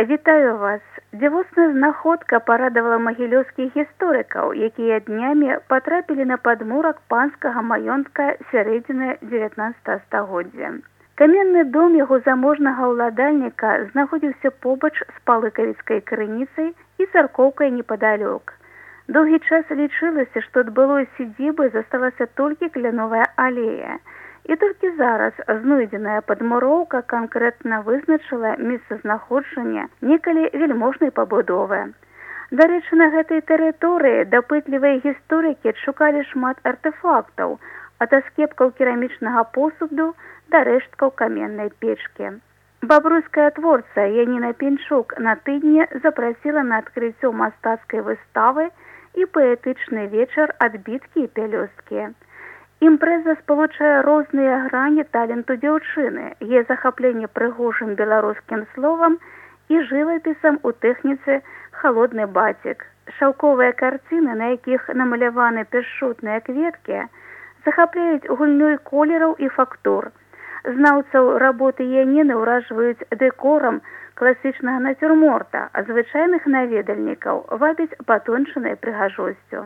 Вітаю вас! Дзівосная знаходка парадавала магілёўскіх гісторыкаў, якія днямі патрапілі на падмурак панскага маёнтка сярэдзіны 19 стагоддзя. Каменны дом яго заможнага ўладальніка знаходзіўся побач з палыкавіцкай крыніцай і царкоўкай непадалёк. Доўгі час лічылася, што ад былой сядзібы засталася толькі кляновая алея. І толькі зараз знойдзеная падмуроўка канкрэтна вызначыла месцазнаходжанне некалі вельможнай пабудовы. Дарэчы, на гэтай тэрыторыі дапытлівыя гісторыкі адшукалі шмат артэфактаў, ад аскепкаў керамічнага посуду да рэшткаў каменнай печкі. Бабруйская творца Яніна Пінчук на тыдні запрасіла на адкрыццё мастацкай выставы і паэтычны вечар «Адбіткі і пялёсткі». Імпрэза спалучае розныя грані таленту дзяўчыны, яе захапленне прыгожым беларускім словам і жывапісам у тэхніцы «Халодны бацік». Шаўковыя карціны, на якіх намаляваны пяшчотныя кветкі, захапляюць гульнёй колераў і фактур. Знаўцаў работы Яніны ўражваюць дэкорам класічнага нацюрморта, а звычайных наведальнікаў вабіць патончанай прыгажосцю.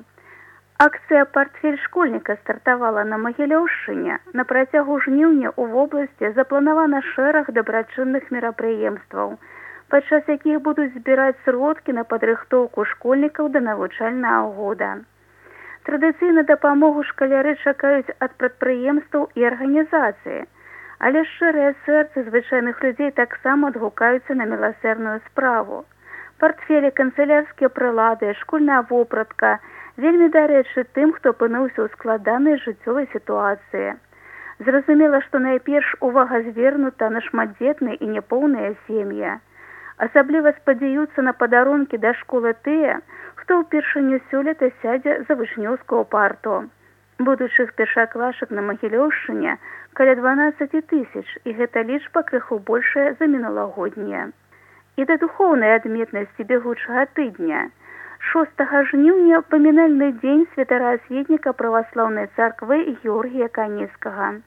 Акцыя «Партфель школьніка» стартавала на Магілёўшчыне. На працягу жніўня ў вобласці запланавана шэраг дабрачынных мерапрыемстваў, падчас якіх будуць збіраць сродкі на падрыхтоўку школьнікаў да навучальнага года. Традыцыйна дапамогу шкаляры чакаюць ад прадпрыемстваў і арганізацыі, але шчырыя сэрцы звычайных людзей таксама адгукаюцца на міласэрную справу. Партфелі, канцылярскія прылады, школьная вопратка – вельмі дарэчы тым, хто апынуўся ў складанай жыццёвай сітуацыі. Зразумела, што найперш увага звернута на шматдзетныя і няпоўныя сем'і. Асабліва спадзяюцца на падарункі да школы тыя, хто ўпершыню сёлета сядзе за вучнёўскую парту. Будучых першаклашак на Магілёўшчыне каля 12 000, і гэта лічба крыху большая за мінулагоднія. І да духоўнай адметнасці бягучага тыдня. 6 жніўня памінальны дзень святара асветніка праваслаўнай царквы Георгія Каневскага.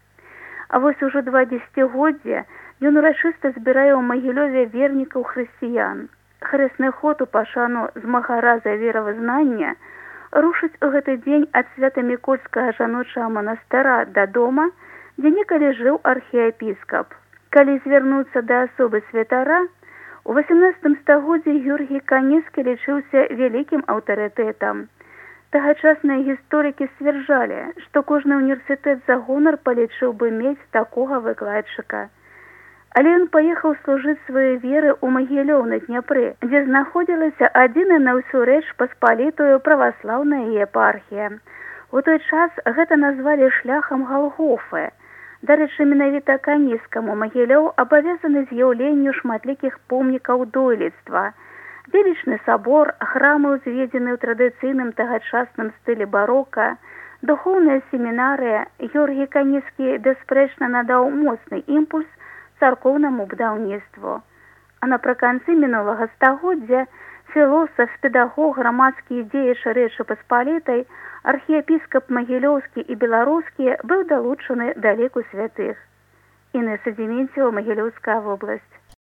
А вось ужо 2 дзесяцігоддзя ён урачыста збірае ў Магілёве вернікаў хрысціян. Хрэсны ход у пашану змагара за веравызнання рушыць у гэты дзень ад свята-мікольскага жаночага манастыра да дома, дзе некалі жыў архіепіскап. Калі звярнуцца да асобы святара, у 18 стагоддзі Георгій Каневскі лічыўся вялікім аўтарытэтам. Тагачасныя гісторыкі сцвярджалі, што кожны універсітэт за гонар палічыў бы мець такога выкладчыка. Але ён паехаў служыць сваёй веры ў Магілёў на Дняпры, дзе знаходзілася адзіная на ўсю рэч паспалітую праваслаўная епархія. У той час гэта назвалі шляхам Галгофы. Дарэчы, менавіта Каневскаму Магілёў абавязаны з'яўленню шматлікіх помнікаў дойлідства. Велічны сабор, храмы, узведзены ў традыцыйным тагачасным стылі барока, духоўная семінарыя. Георгій Каневскі бясспрэчна надаў моцны імпульс царкоўнаму будаўніцтву. А напрыканцы мінулага стагоддзя філосаф, педагог, грамадскі дзеяч Рэчы Паспалітай, архіепіскап Магілёўскі і беларускі быў далучаны да ліку святых. Інеса Дементьева, Магілёўская вобласць.